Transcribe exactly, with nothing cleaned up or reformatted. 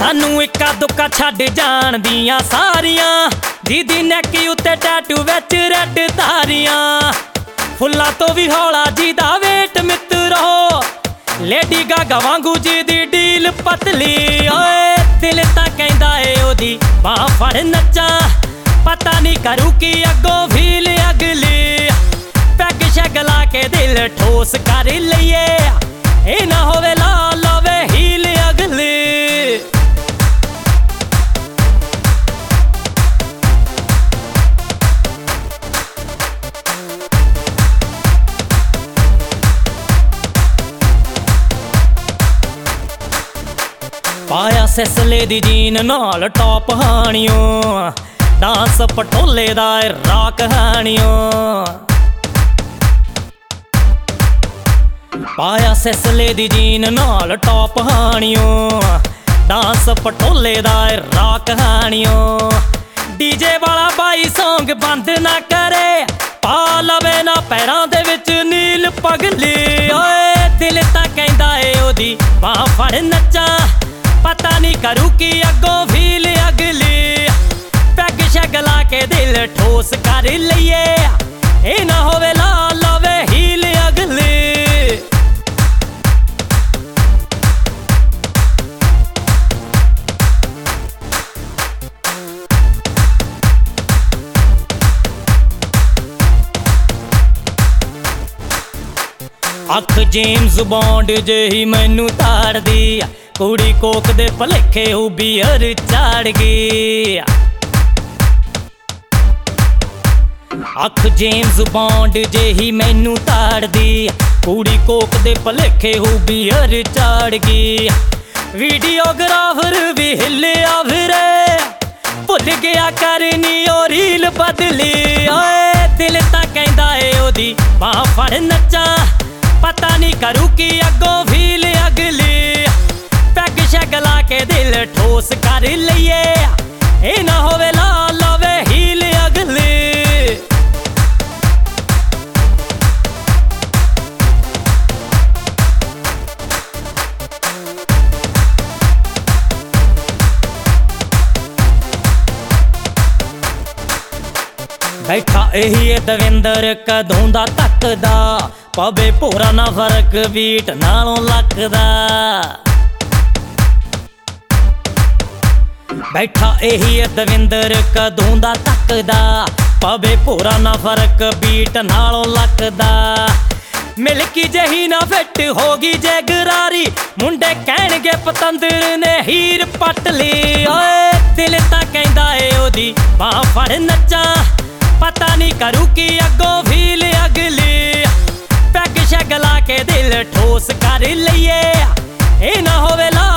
सानू इक्का दुक्का छड्ड जाण दियां सारियां, दीदी नैक उत्ते टैटू विच रैड तारियां। फुल्लां तो भी हौला जी दा वेट मित्रो, लेडी गागा वांगू जी दी डील पतली। ओए दिल तां कहंदा ए ओदी बाह फड़ नच्चां, पता नहीं करू की अगों फील अगली। पैग शैग ला के दिल ठोस कर लईए, ए ना होवे ला लवे हील अगली। पाया सिसले दी जीन नाल टॉप हानियों, डांस पटोले दा राक हानियों। पाया सिसले दी जीन नाल टॉप हानियों, डांस पटोले दा राक हानियों। डीजे वाला बाई सॉन्ग बंद ना करे, पा लवे ना पैरां दे विच नील पगली। ओए दिल तां कहंदा ए ओदी बाह फड़ नच्चां, पता नहीं करू की अगों फील अगली। पैग शैग ला के दिल ठोस कर लईए, ए ना होवे ला लवे हील अगली। अख जेम्स बॉन्ड जेही मैनू ताड़दी, कुड़ी कोक दे भलेखे ऊ बीयर चाड़ गई। अख जेम्स बॉन्ड जेही मैनू ताड़दी, कुड़ी कोक दे भलेखे ऊ बीयर चाड़ गई। वीडियोग्राफर भी हिलिया फिरे, भुल गया करनी ओ रील बदली। ओए दिल तां कहंदा ए ओदी बाह फड़ नच्चां, पता नहीं करू की अगों फील अगली। पैग शैग ला के दिल ठोस कर लईए, ए ना होवे ला लवे हील अगली। बैठा यही दविंदर कदों दा तकदा, पवे भोरा ना फर्क बीट नालों लकदा। बैठा यही दविंदर कदों दा तकदा, पवे भोरा ना फर्क बीट नालों लकदा। मिलकी जही ना फिट होगी जे गरारी, मुंडे कहणगे पतंदर ने हीर पट ली। ओए दिल तां कहंदा ए ओदी बाह फड़ नच्चां, पता नहीं करू की अगों फील अगली। पैग शैग ला के दिल ठोस कर लईए, ए ना होवे ला